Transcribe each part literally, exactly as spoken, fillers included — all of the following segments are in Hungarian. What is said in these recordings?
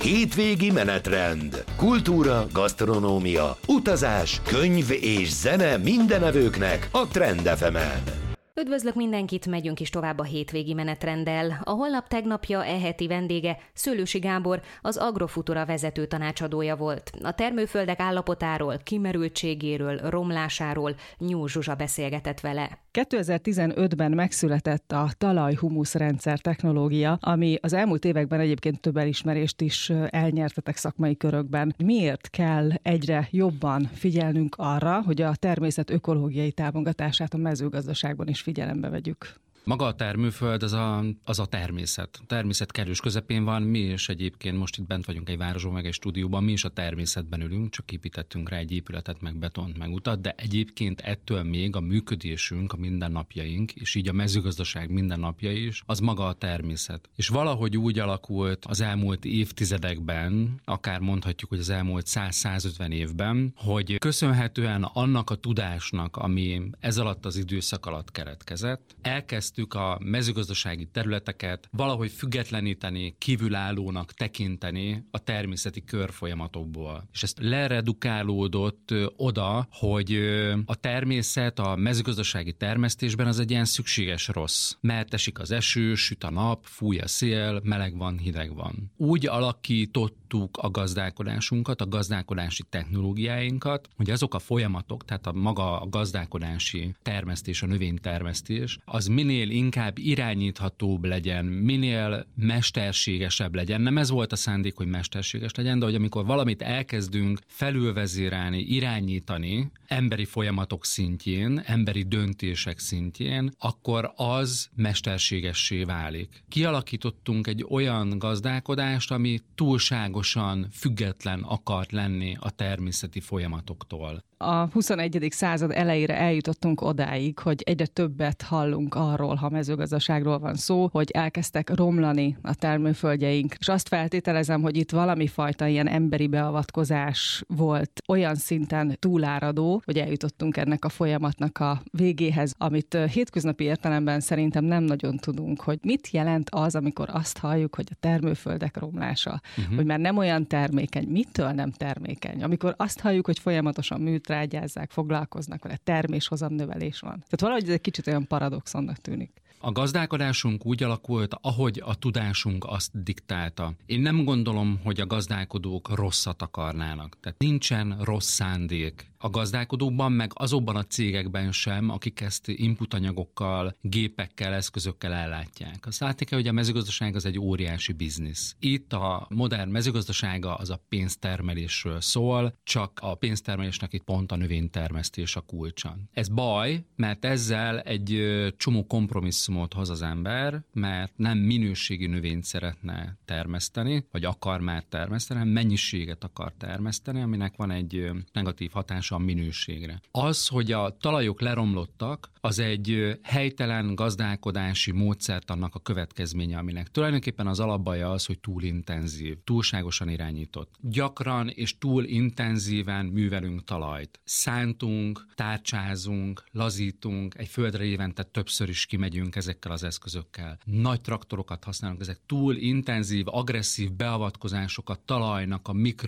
Hétvégi menetrend. Kultúra, gasztronómia, utazás, könyv és zene mindenevőknek a Trend ef emen. Üdvözlök mindenkit, megyünk is tovább a hétvégi menetrenddel. A holnap tegnapja e heti vendége Szőlősi Gábor, az Agrofutura vezető tanácsadója volt. A termőföldek állapotáról, kimerültségéről, romlásáról Nyúl Zsuzsa beszélgetett vele. kétezer-tizenötben megszületett a talaj-humusz rendszer technológia, ami az elmúlt években egyébként több elismerést is elnyertetek szakmai körökben. Miért kell egyre jobban figyelnünk arra, hogy a természet ökológiai támogatását a mezőgazdaságban is figyelembe vegyük? Maga a termőföld az a, az a természet. A természet kerős közepén van, mi is egyébként most itt bent vagyunk egy városban, meg egy stúdióban, mi is a természetben ülünk, csak építettünk rá egy épületet, meg betont, meg utat, de egyébként ettől még a működésünk, a mindennapjaink, és így a mezőgazdaság mindennapjai is, az maga a természet. És valahogy úgy alakult az elmúlt évtizedekben, akár mondhatjuk, hogy az elmúlt száz-százötven évben, hogy köszönhetően annak a tudásnak, ami ez alatt az időszak alatt keletkezett, elkezd a mezőgazdasági területeket valahogy függetleníteni, kívülállónak tekinteni a természeti körfolyamatokból. És ez leredukálódott oda, hogy a természet a mezőgazdasági termesztésben az egy ilyen szükséges rossz. Mert esik az eső, süt a nap, fúj a szél, meleg van, hideg van. Úgy alakítottuk a gazdálkodásunkat, a gazdálkodási technológiáinkat, hogy azok a folyamatok, tehát a maga a gazdálkodási termesztés, a növénytermesztés, az minél inkább irányíthatóbb legyen, minél mesterségesebb legyen. Nem ez volt a szándék, hogy mesterséges legyen, de hogy amikor valamit elkezdünk felülvezérelni, irányítani emberi folyamatok szintjén, emberi döntések szintjén, akkor az mesterségessé válik. Kialakítottunk egy olyan gazdálkodást, ami túlságosan független akart lenni a természeti folyamatoktól. A huszonegyedik század elejére eljutottunk odáig, hogy egyre többet hallunk arról, ha mezőgazdaságról van szó, hogy elkezdtek romlani a termőföldjeink. És azt feltételezem, hogy itt valami fajta ilyen emberi beavatkozás volt olyan szinten túláradó, hogy eljutottunk ennek a folyamatnak a végéhez, amit hétköznapi értelemben szerintem nem nagyon tudunk, hogy mit jelent az, amikor azt halljuk, hogy a termőföldek romlása, uh-huh. hogy már nem olyan termékeny, mitől nem termékeny, amikor azt halljuk, hogy folyamatosan műtrágyázzák, foglalkoznak vele, terméshozamnövelés van. Tehát valahogy ez egy kicsit olyan paradoxonnak tűnik. A gazdálkodásunk úgy alakult, ahogy a tudásunk azt diktálta. Én nem gondolom, hogy a gazdálkodók rosszat akarnának. Tehát nincsen rossz szándék a gazdálkodókban, meg azokban a cégekben sem, akik ezt inputanyagokkal, gépekkel, eszközökkel ellátják. Azt látni kell, hogy a mezőgazdaság az egy óriási biznisz. Itt a modern mezőgazdasága az a pénztermelésről szól, csak a pénztermelésnek itt pont a növénytermesztés a kulcsa. Ez baj, mert ezzel egy csomó kompromisszumot hoz az ember, mert nem minőségi növényt szeretne termeszteni, vagy akar már termeszteni, hanem mennyiséget akar termeszteni, aminek van egy negatív hatása a minőségre. Az, hogy a talajok leromlottak, az egy helytelen gazdálkodási módszert annak a következménye, aminek tulajdonképpen az alapbaja az, hogy túl intenzív, túlságosan irányított. Gyakran és túl intenzíven művelünk talajt. Szántunk, tárcsázunk, lazítunk, egy földre évente többször is kimegyünk ezekkel az eszközökkel. Nagy traktorokat használunk, ezek túl intenzív, agresszív beavatkozások a talajnak a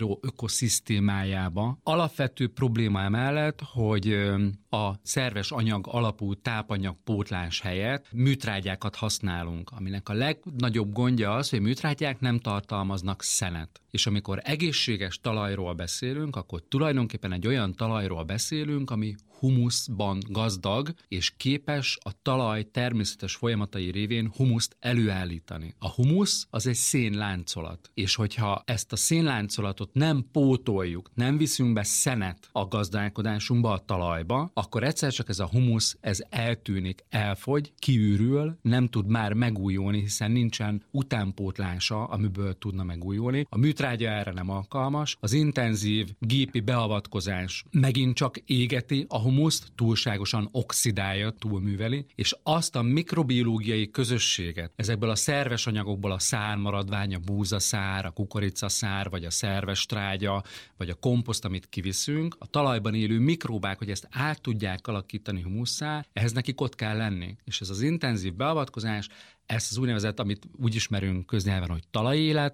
mikroökoszisztémájába. Alapvető probléma emellett, hogy a szerves anyag alapú tápanyagpótlás helyett műtrágyákat használunk, aminek a legnagyobb gondja az, hogy műtrágyák nem tartalmaznak szenet. És amikor egészséges talajról beszélünk, akkor tulajdonképpen egy olyan talajról beszélünk, ami humuszban gazdag, és képes a talaj természetes folyamatai révén humuszt előállítani. A humusz az egy szénláncolat, és hogyha ezt a szénláncolatot nem pótoljuk, nem viszünk be szenet a gazdálkodásunkba, a talajba, akkor egyszer csak ez a humusz, ez eltűnik, elfogy, kiürül, nem tud már megújulni, hiszen nincsen utánpótlása, amiből tudna megújulni. A műtrágya erre nem alkalmas, az intenzív gépi beavatkozás megint csak égeti a humuszt, túlságosan oxidálja, túlműveli, és azt a mikrobiológiai közösséget, ezekből a szerves anyagokból a szármaradvány, a búzaszár, a kukoricaszár, vagy a szerves trágya, vagy a komposzt, amit kiviszünk, a talajban élő mikróbák, hogy ezt át tudják alakítani humusszá, ehhez nekik ott kell lenni. És ez az intenzív beavatkozás, ezt az úgynevezett, amit úgy ismerünk köznyelven, hogy talajélet,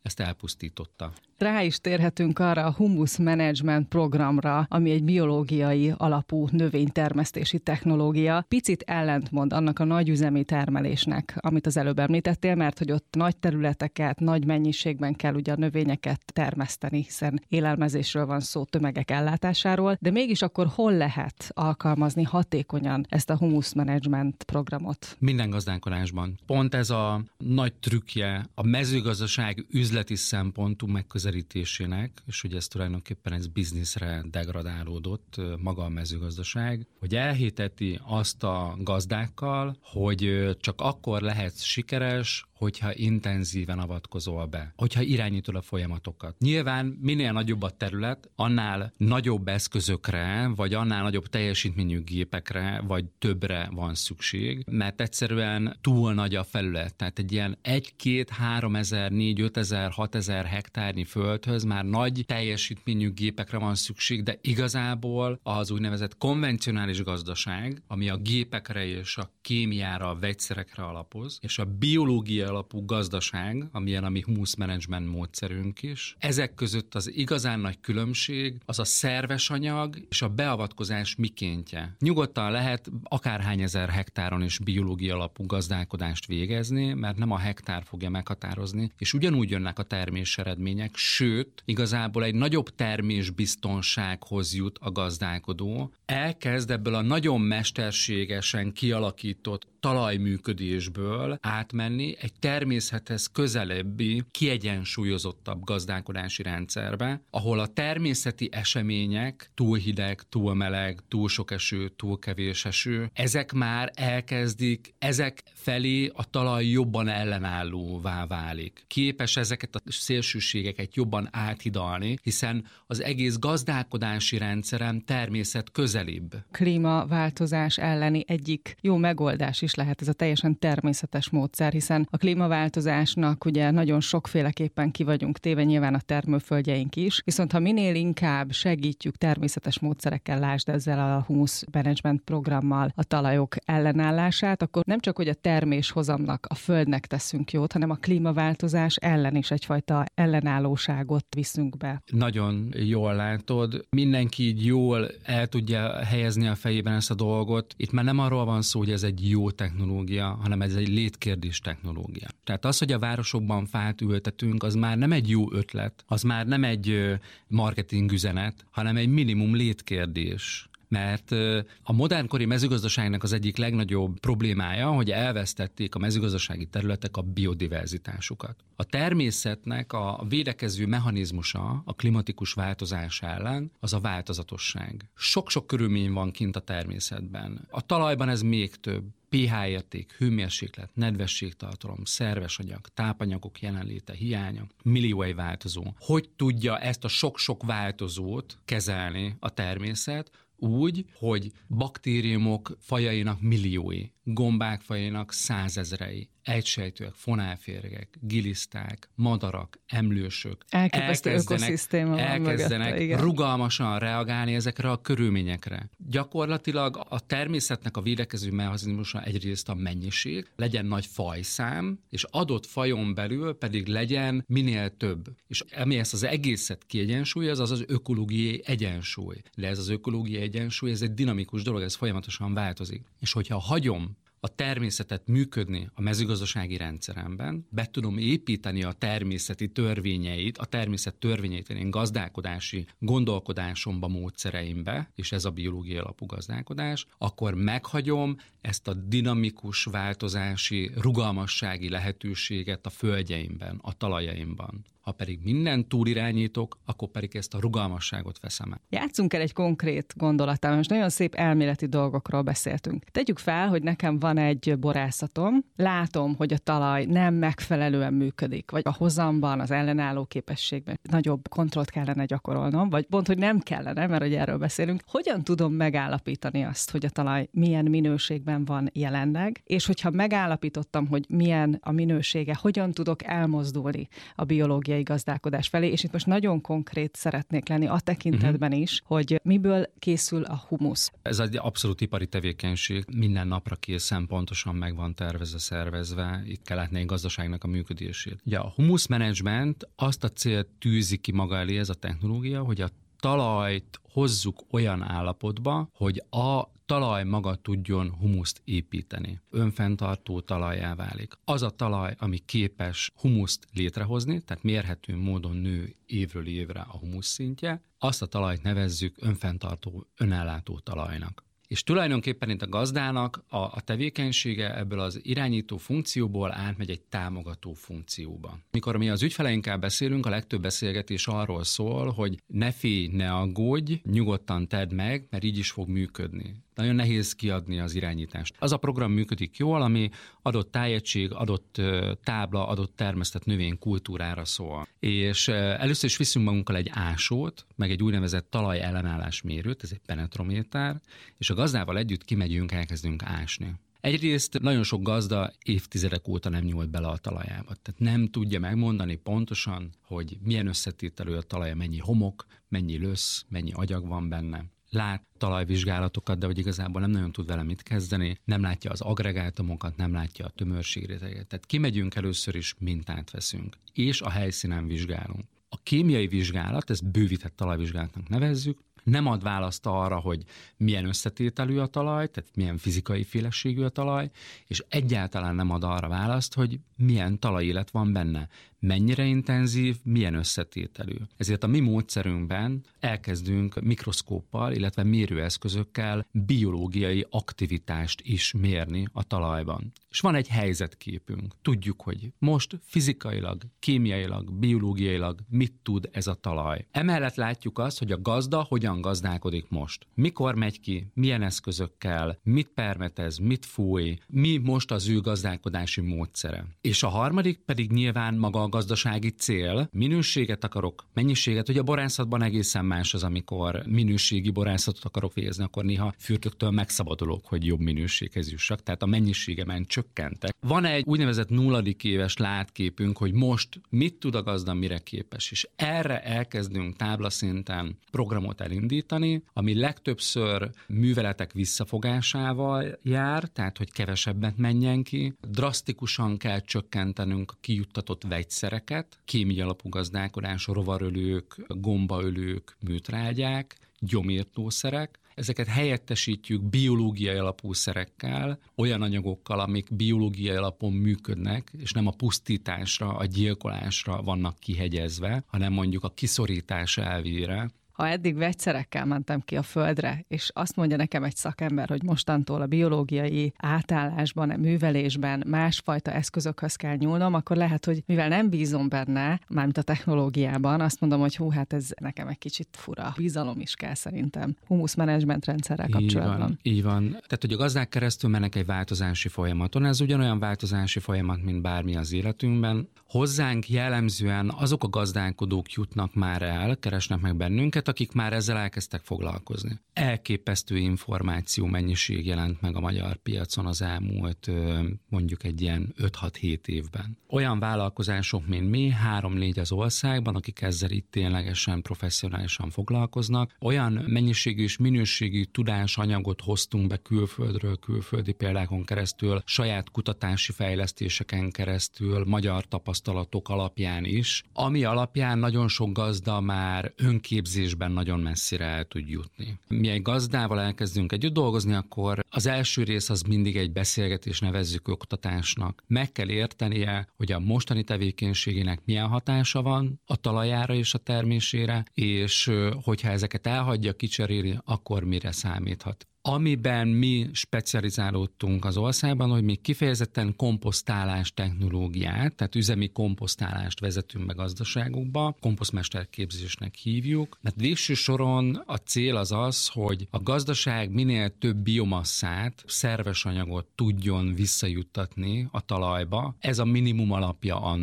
ezt elpusztította. Rá is térhetünk arra a Humus Management programra, ami egy biológiai alapú növénytermesztési technológia. Picit ellentmond annak a nagyüzemi termelésnek, amit az előbb említettél, mert hogy ott nagy területeket, nagy mennyiségben kell ugye a növényeket termeszteni, hiszen élelmezésről van szó, tömegek ellátásáról, de mégis akkor hol lehet alkalmazni hatékonyan ezt a Humus Management programot? Minden gazdálkodásban. Pont ez a nagy trükkje a mezőgazdaság üzleti szempontú megközelítésének, és ugye ez tulajdonképpen ez bizniszre degradálódott maga a mezőgazdaság, hogy elhiteti azt a gazdákkal, hogy csak akkor lehet sikeres, hogyha intenzíven avatkozol be, hogyha irányítod a folyamatokat. Nyilván minél nagyobb a terület, annál nagyobb eszközökre, vagy annál nagyobb teljesítményű gépekre, vagy többre van szükség, mert egyszerűen túl nagy a felület. Tehát egy ilyen egy-két-három ezer, négy, ötezer, hatezer hektárnyi földhöz már nagy teljesítményű gépekre van szükség, de igazából az úgynevezett konvencionális gazdaság, ami a gépekre és a kémiára, a vegyszerekre alapoz, és a biológia alapú gazdaság, amilyen a mi Humus Management módszerünk is. Ezek között az igazán nagy különbség az a szerves anyag és a beavatkozás mikéntje. Nyugodtan lehet akárhány ezer hektáron is biológia alapú gazdálkodást végezni, mert nem a hektár fogja meghatározni, és ugyanúgy jönnek a termés eredmények, sőt, igazából egy nagyobb termésbiztonsághoz jut a gazdálkodó. Elkezd ebből a nagyon mesterségesen kialakított talajműködésből átmenni egy természethez közelebbi, kiegyensúlyozottabb gazdálkodási rendszerbe, ahol a természeti események, túl hideg, túl meleg, túl sok eső, túl kevés eső, ezek már elkezdik, ezek felé a talaj jobban ellenállóvá válik. Képes ezeket a szélsőségeket jobban áthidalni, hiszen az egész gazdálkodási rendszerem természet közelibb. Klímaváltozás elleni egyik jó megoldás is lehet ez a teljesen természetes módszer, hiszen a klímaváltozásnak ugye nagyon sokféleképpen ki vagyunk téve, nyilván a termőföldjeink is, viszont ha minél inkább segítjük természetes módszerekkel, lásd ezzel a Humus Management programmal a talajok ellenállását, akkor nem csak hogy a terméshozamnak, a földnek teszünk jót, hanem a klímaváltozás ellen is egyfajta ellenállóságot viszünk be. Nagyon jól látod, mindenki így jól el tudja helyezni a fejében ezt a dolgot. Itt már nem arról van szó, hogy ez egy jó technológia, hanem ez egy létkérdés technológia. Tehát az, hogy a városokban fát ültetünk, az már nem egy jó ötlet, az már nem egy marketing üzenet, hanem egy minimum létkérdés. Mert a modernkori mezőgazdaságnak az egyik legnagyobb problémája, hogy elvesztették a mezőgazdasági területek a biodiverzitásukat. A természetnek a védekező mechanizmusa a klimatikus változás ellen az a változatosság. Sok-sok körülmény van kint a természetben. A talajban ez még több. pé há érték, hőmérséklet, nedvességtartalom, szerves anyag, tápanyagok jelenléte, hiánya, millió egy változó. Hogy tudja ezt a sok-sok változót kezelni a természet? Úgy, hogy baktériumok fajainak milliói, gombák fajainak százezrei, egysejtőek, fonálférgek, giliszták, madarak, emlősök elképesztő ökoszisztéma elkezdenek mögötte, rugalmasan reagálni ezekre a körülményekre. Gyakorlatilag a természetnek a védekező mechanizmusa egyrészt a mennyiség, legyen nagy fajszám, és adott fajon belül pedig legyen minél több. És ami ezt az egészet kiegyensúlyoz, az az ökológiai egyensúly. De ez az ökológiai egyensúly, ez egy dinamikus dolog, ez folyamatosan változik. És hogyha hagyom a természetet működni a mezőgazdasági rendszeremben, be tudom építeni a természeti törvényeit, a természet törvényeit én gazdálkodási gondolkodásomba, módszereimbe, és ez a biológiai alapú gazdálkodás, akkor meghagyom ezt a dinamikus változási, rugalmassági lehetőséget a földjeimben, a talajaimban. Ha pedig mindent túlirányítok, akkor pedig ezt a rugalmasságot veszem el. Játsszunk el egy konkrét gondolattal, most nagyon szép elméleti dolgokról beszéltünk. Tegyük fel, hogy nekem van egy borászatom, látom, hogy a talaj nem megfelelően működik, vagy a hozamban, az ellenálló képességben nagyobb kontrollt kellene gyakorolnom, vagy pont, hogy nem kellene, mert hogy erről beszélünk. Hogyan tudom megállapítani azt, hogy a talaj milyen minőségben van jelenleg, és hogyha megállapítottam, hogy milyen a minősége, hogyan tudok elmozdulni a biológiai biológiai gazdálkodás felé, és itt most nagyon konkrét szeretnék lenni a tekintetben uh-huh. is, hogy miből készül a humusz. Ez egy abszolút ipari tevékenység, minden napra készen pontosan meg van tervezve, szervezve, itt kell látni egy gazdaságnak a működését. Ugye a humusz menedzsment azt a célt tűzi ki maga elé ez a technológia, hogy a talajt hozzuk olyan állapotba, hogy a talaj maga tudjon humuszt építeni. Önfenntartó talajjá válik. Az a talaj, ami képes humuszt létrehozni, tehát mérhető módon nő évről évre a humusz szintje, azt a talajt nevezzük önfenntartó, önellátó talajnak. És tulajdonképpen itt a gazdának a, a tevékenysége ebből az irányító funkcióból átmegy egy támogató funkcióba. Mikor mi az ügyfeleinkkel beszélünk, a legtöbb beszélgetés arról szól, hogy ne félj, ne aggódj, nyugodtan tedd meg, mert így is fog működni. Nagyon nehéz kiadni az irányítást. Az a program működik jól, ami adott tájegység, adott tábla, adott termesztett növény kultúrára szól. És először is viszünk magunkkal egy ásót, meg egy úgynevezett talaj ellenállás mérőt, ez egy penetrométer, és a gazdával együtt kimegyünk, elkezdünk ásni. Egyrészt nagyon sok gazda évtizedek óta nem nyúlt bele a talajába. Tehát nem tudja megmondani pontosan, hogy milyen összetételű a talaja, mennyi homok, mennyi lösz, mennyi agyag van benne. Lát talajvizsgálatokat, de hogy igazából nem nagyon tud vele mit kezdeni, nem látja az agregátumokat, nem látja a tömörségréteget. Tehát kimegyünk először is, mintát veszünk, és a helyszínen vizsgálunk. A kémiai vizsgálat, ezt bővített talajvizsgálatnak nevezzük, nem ad választ arra, hogy milyen összetételű a talaj, tehát milyen fizikai féleségű a talaj, és egyáltalán nem ad arra választ, hogy milyen talajélet van benne, mennyire intenzív, milyen összetételű. Ezért a mi módszerünkben elkezdünk mikroszkóppal, illetve mérőeszközökkel biológiai aktivitást is mérni a talajban. És van egy helyzetképünk. Tudjuk, hogy most fizikailag, kémiailag, biológiailag mit tud ez a talaj. Emellett látjuk azt, hogy a gazda hogyan gazdálkodik most. Mikor megy ki, milyen eszközökkel, mit permetez, mit fúj, mi most az ő gazdálkodási módszere. És a harmadik pedig nyilván maga a gazdasági cél. Minőséget akarok, mennyiséget, hogy a borászatban egészen más az, amikor minőségi borászatot akarok végezni, akkor néha fürtöktől megszabadulok, hogy jobb minőséghez jussak, tehát a mennyiségemen csökkentek. Van egy úgynevezett nulladik éves látképünk, hogy most mit tud a gazda, mire képes, és erre elkezdünk táblaszinten programot elindítani, ami legtöbbször műveletek visszafogásával jár, tehát hogy kevesebbet menjen ki, drasztikusan kell csökkentenünk a kijuttatott vegyszereket, kémiai alapú gazdálkodás, rovarölők, gombaölők, műtrágyák, gyomírtószerek. Ezeket helyettesítjük biológiai alapú szerekkel, olyan anyagokkal, amik biológiai alapon működnek, és nem a pusztításra, a gyilkolásra vannak kihegyezve, hanem mondjuk a kiszorítás elvére. Ha eddig vegyszerekkel mentem ki a földre, és azt mondja nekem egy szakember, hogy mostantól a biológiai átállásban, művelésben másfajta eszközökhöz kell nyúlnom, akkor lehet, hogy mivel nem bízom benne, mármint a technológiában, azt mondom, hogy hú, hát ez nekem egy kicsit fura. Bizalom is kell szerintem humusz menedzsment rendszerrel kapcsolatban. Így van, így van. Tehát, hogy a gazdák keresztül mennek egy változási folyamaton, ez ugyanolyan változási folyamat, mint bármi az életünkben. Hozzánk jellemzően azok a gazdálkodók jutnak már el, keresnek meg bennünket, akik már ezzel elkezdtek foglalkozni. Elképesztő információ mennyiség jelent meg a magyar piacon az elmúlt mondjuk egy ilyen öt-hat-hét évben. Olyan vállalkozások, mint mi, három-négy az országban, akik ezzel itt ténylegesen professzionálisan foglalkoznak. Olyan mennyiségű és minőségű tudásanyagot hoztunk be külföldről, külföldi példákon keresztül, saját kutatási fejlesztéseken keresztül, magyar tapasztalatok alapján is, ami alapján nagyon sok gazda már önképzésben nagyon messzire el tud jutni. Mi egy gazdával elkezdünk együtt dolgozni, akkor az első rész az mindig egy beszélgetés, nevezzük oktatásnak. Meg kell értenie, hogy a mostani tevékenységének milyen hatása van a talajára és a termésére, és hogyha ezeket elhagyja, kicseréli, akkor mire számíthat. Amiben mi specializálódtunk az országban, hogy mi kifejezetten komposztálás technológiát, tehát üzemi komposztálást vezetünk be gazdaságokba, komposztmesterképzésnek hívjuk, mert végső soron a cél az az, hogy a gazdaság minél több biomasszát, szerves anyagot tudjon visszajuttatni a talajba. Ez a minimum alapja annak,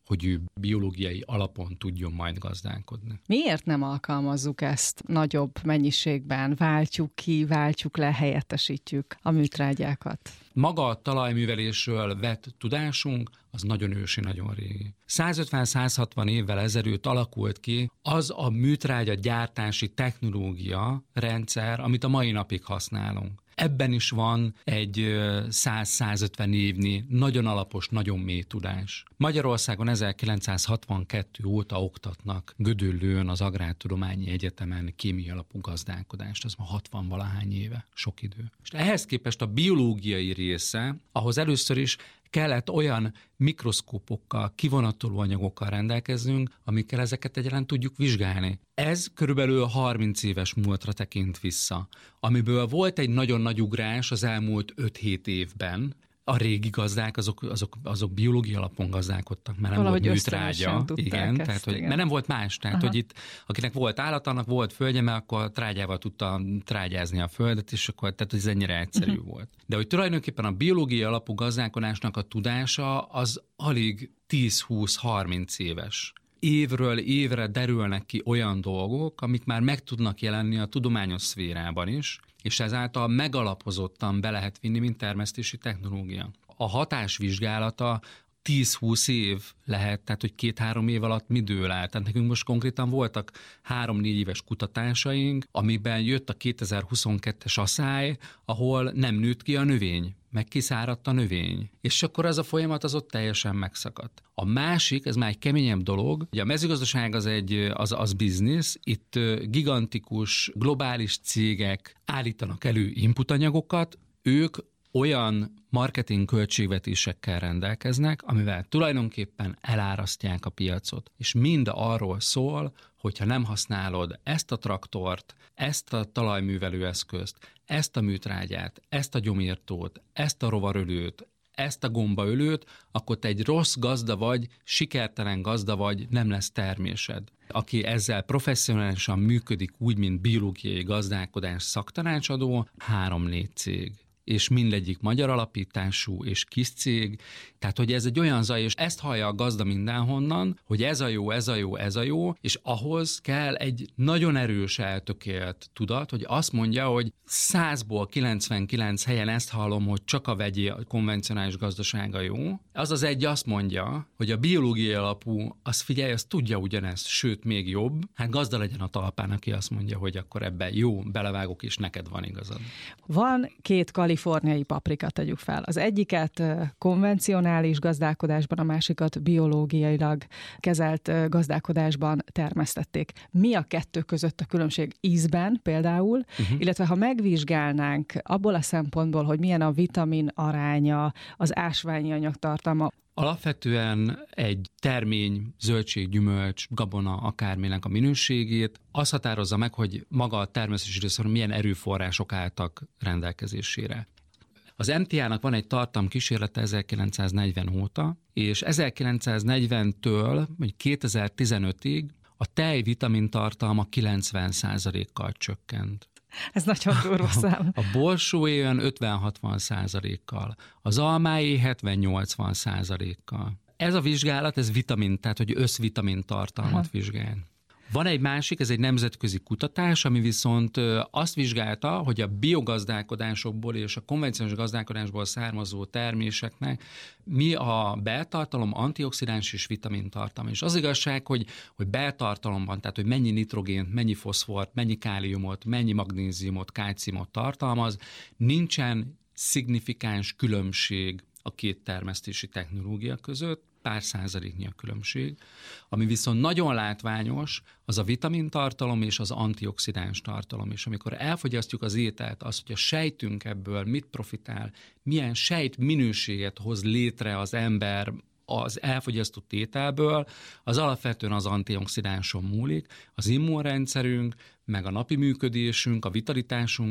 hogy ő biológiai alapon tudjon majd gazdálkodni. Miért nem alkalmazzuk ezt nagyobb mennyiségben? Váltjuk ki, váltjuk le, helyettesítjük a műtrágyákat? Maga a talajművelésről vett tudásunk az nagyon ősi, nagyon régi. százötven-százhatvan évvel ezelőtt alakult ki az a műtrágya gyártási technológia rendszer, amit a mai napig használunk. Ebben is van egy száz-százötven évnyi, nagyon alapos, nagyon mély tudás. Magyarországon ezerkilencszázhatvankettő óta oktatnak Gödöllőn az Agrártudományi Egyetemen kémiai alapú gazdálkodást, az ma hatvan-valahány éve, sok idő. És ehhez képest a biológiai része, ahhoz először is kellett olyan mikroszkópokkal, kivonatoló anyagokkal rendelkeznünk, amikkel ezeket egyáltalán tudjuk vizsgálni. Ez körülbelül harminc éves múltra tekint vissza, amiből volt egy nagyon nagy ugrás az elmúlt öt-hét évben. A régi gazdák, azok, azok, azok biológiai alapon gazdálkodtak, mert nem valahogy volt műtrágya. Igen, ezt, tehát, hogy, igen. mert nem volt más. Tehát, Aha. hogy itt, akinek volt állat, annak volt földje, mert akkor trágyával tudta trágyázni a földet, és akkor tehát ez ennyire egyszerű uh-huh. volt. De hogy tulajdonképpen a biológiai alapú gazdálkodásnak a tudása az alig tíz-húsz-harminc éves. Évről évre derülnek ki olyan dolgok, amik már meg tudnak jelenni a tudományos szférában is, és ezáltal megalapozottan be lehet vinni, mint termesztési technológia. A hatásvizsgálata tíz-húsz év lehet, tehát hogy két-három év alatt mi dől el. Tehát nekünk most konkrétan voltak három-négy éves kutatásaink, amiben jött a kétezer-huszonkettes asszály, ahol nem nőtt ki a növény, meg kiszáradt a növény. És akkor az a folyamat az ott teljesen megszakadt. A másik, ez már egy keményebb dolog, ugye a mezőgazdaság az egy az, az biznisz, itt gigantikus, globális cégek állítanak elő inputanyagokat, ők olyan marketing költségvetésekkel rendelkeznek, amivel tulajdonképpen elárasztják a piacot. És mind arról szól, hogyha nem használod ezt a traktort, ezt a talajművelőeszközt, ezt a műtrágyát, ezt a gyomírtót, ezt a rovarölőt, ezt a gombaölőt, akkor te egy rossz gazda vagy, sikertelen gazda vagy, nem lesz termésed. Aki ezzel professzionálisan működik úgy, mint biológiai gazdálkodás szaktanácsadó, három-négy cég. És mindegyik magyar alapítású és kis cég. Tehát, hogy ez egy olyan zaj, és ezt hallja a gazda mindenhonnan, hogy ez a jó, ez a jó, ez a jó, és ahhoz kell egy nagyon erős eltökélt tudat, hogy azt mondja, hogy százból kilencvenkilenc helyen ezt hallom, hogy csak a vegyi, a konvencionális gazdasága jó. Az az egy azt mondja, hogy a biológiai alapú, az figyelj, az tudja ugyanezt, sőt, még jobb. Hát gazda legyen a talpán, aki azt mondja, hogy akkor ebben jó, belevágok, és neked van igazad. Van két kaliforniai paprika, tegyük fel. Az egyiket konvencionális gazdálkodásban, a másikat biológiailag kezelt gazdálkodásban termesztették. Mi a kettő között a különbség ízben például, uh-huh. illetve ha megvizsgálnánk abból a szempontból, hogy milyen a vitamin aránya, az ásványi anyagtartalma. Alapvetően egy termény, zöldség, gyümölcs, gabona, akárminek a minőségét az határozza meg, hogy maga a termesztési részről milyen erőforrások álltak rendelkezésére. Az em té á-nak van egy tartalomkísérlete ezerkilencszáznegyven óta, és ezerkilencszáznegyventől vagy kétezer-tizenötig a tej vitamintartalma kilencven százalékkal csökkent. Ez nagyon durva szám. A borsóé olyan ötven-hatvan százalékkal, az almáé hetven-nyolcvan százalékkal. Ez a vizsgálat, ez vitamin, tehát hogy összvitamin tartalmat Aha. vizsgál. Van egy másik, ez egy nemzetközi kutatás, ami viszont azt vizsgálta, hogy a biogazdálkodásokból és a konvencionális gazdálkodásból származó terméseknek mi a beltartalom, antioxidáns és vitamintartalma. És az igazság, hogy, hogy beltartalomban, tehát hogy mennyi nitrogént, mennyi foszfort, mennyi káliumot, mennyi magnéziumot, kálciumot tartalmaz, nincsen szignifikáns különbség a két termesztési technológia között, pár százaléknyi a különbség. Ami viszont nagyon látványos, az a vitamintartalom és az antioxidáns tartalom. És amikor elfogyasztjuk az ételt, azt, hogy a sejtünk ebből mit profitál, milyen sejt minőséget hoz létre az ember az elfogyasztott ételből, az alapvetően az antioxidánson múlik, az immunrendszerünk, meg a napi működésünk, a vitalitásunk,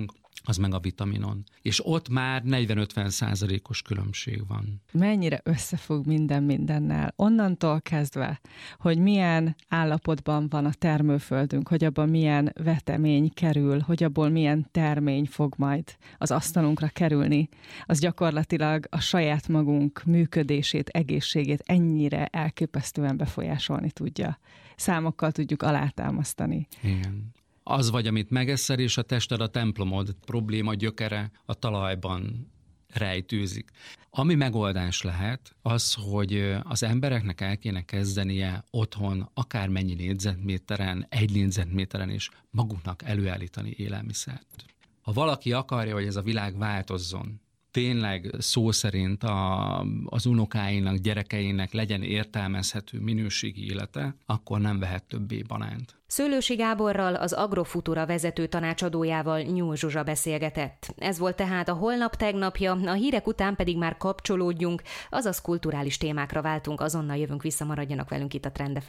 az meg a vitaminon. És ott már negyven-ötven százalékos különbség van. Mennyire összefügg minden mindennel? Onnantól kezdve, hogy milyen állapotban van a termőföldünk, hogy abban milyen vetemény kerül, hogy abból milyen termény fog majd az asztalunkra kerülni, az gyakorlatilag a saját magunk működését, egészségét ennyire elképesztően befolyásolni tudja. Számokkal tudjuk alátámasztani. Igen. Az vagy, amit megeszel, és a tested a templomod, probléma gyökere a talajban rejtőzik. Ami megoldás lehet, az, hogy az embereknek el kéne kezdenie otthon akármennyi négyzetméteren, egy négyzetméteren is maguknak előállítani élelmiszert. Ha valaki akarja, hogy ez a világ változzon, tényleg szó szerint a, az unokáinak, gyerekeinek legyen értelmezhető minőségi élete, akkor nem vehet többé banánt. Szőlősi Gáborral, az Agrofutura vezető tanácsadójával Nyúl Zsuzsa beszélgetett. Ez volt tehát a Holnap tegnapja, a hírek után pedig már kapcsolódjunk, azaz kulturális témákra váltunk, azonnal jövünk vissza, maradjanak velünk itt a Trend ef